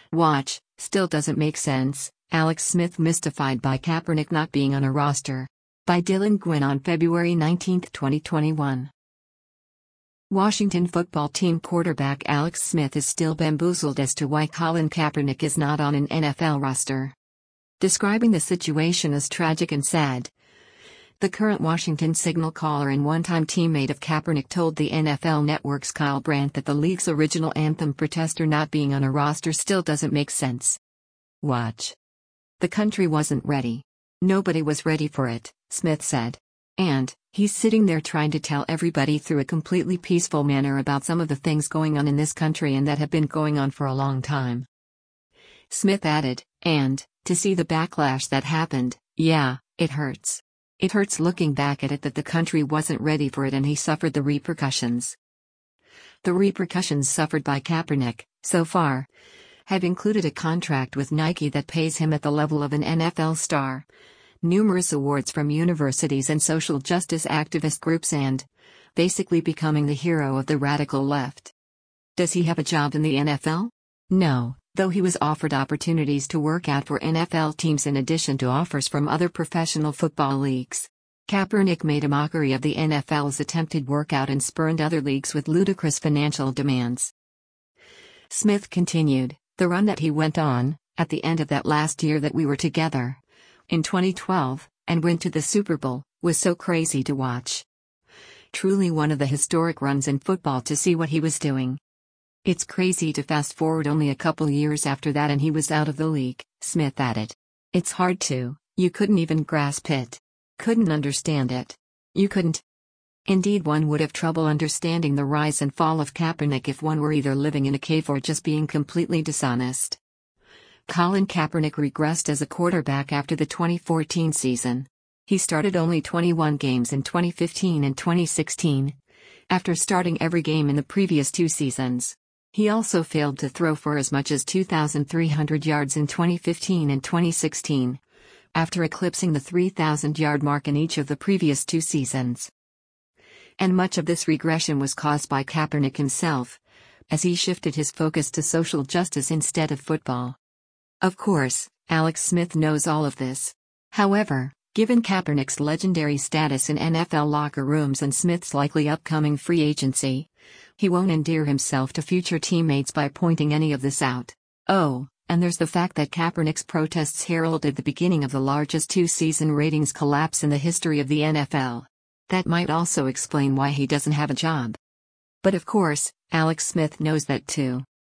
Watch, still doesn't make sense. Alex Smith mystified by Kaepernick not being on a roster. By Dylan Gwynn on February 19, 2021. Washington football team quarterback Alex Smith is still bamboozled as to why Colin Kaepernick is not on an NFL roster. Describing the situation as tragic and sad, the current Washington signal caller and one-time teammate of Kaepernick told the NFL Network's Kyle Brandt that the league's original anthem protester not being on a roster still doesn't make sense. Watch. The country wasn't ready. Nobody was ready for it, Smith said. And, he's sitting there trying to tell everybody through a completely peaceful manner about some of the things going on in this country and that have been going on for a long time. Smith added, and, to see the backlash that happened, yeah, it hurts. It hurts looking back at it that the country wasn't ready for it and he suffered the repercussions. The repercussions suffered by Kaepernick, so far, have included a contract with Nike that pays him at the level of an NFL star, numerous awards from universities and social justice activist groups and, basically becoming the hero of the radical left. Does he have a job in the NFL? No, though he was offered opportunities to work out for NFL teams in addition to offers from other professional football leagues. Kaepernick made a mockery of the NFL's attempted workout and spurned other leagues with ludicrous financial demands. Smith continued, the run that he went on, at the end of that last year that we were together, in 2012, and went to the Super Bowl, was so crazy to watch. Truly one of the historic runs in football to see what he was doing. It's crazy to fast forward only a couple years after that and he was out of the league, Smith added. It's hard to, you couldn't even grasp it. Couldn't understand it. You couldn't. Indeed, one would have trouble understanding the rise and fall of Kaepernick if one were either living in a cave or just being completely dishonest. Colin Kaepernick regressed as a quarterback after the 2014 season. He started only 21 games in 2015 and 2016, after starting every game in the previous two seasons. He also failed to throw for as much as 2,300 yards in 2015 and 2016, after eclipsing the 3,000-yard mark in each of the previous two seasons. And much of this regression was caused by Kaepernick himself, as he shifted his focus to social justice instead of football. Of course, Alex Smith knows all of this. However, given Kaepernick's legendary status in NFL locker rooms and Smith's likely upcoming free agency, he won't endear himself to future teammates by pointing any of this out. Oh, and there's the fact that Kaepernick's protests heralded the beginning of the largest two-season ratings collapse in the history of the NFL. That might also explain why he doesn't have a job. But of course, Alex Smith knows that too.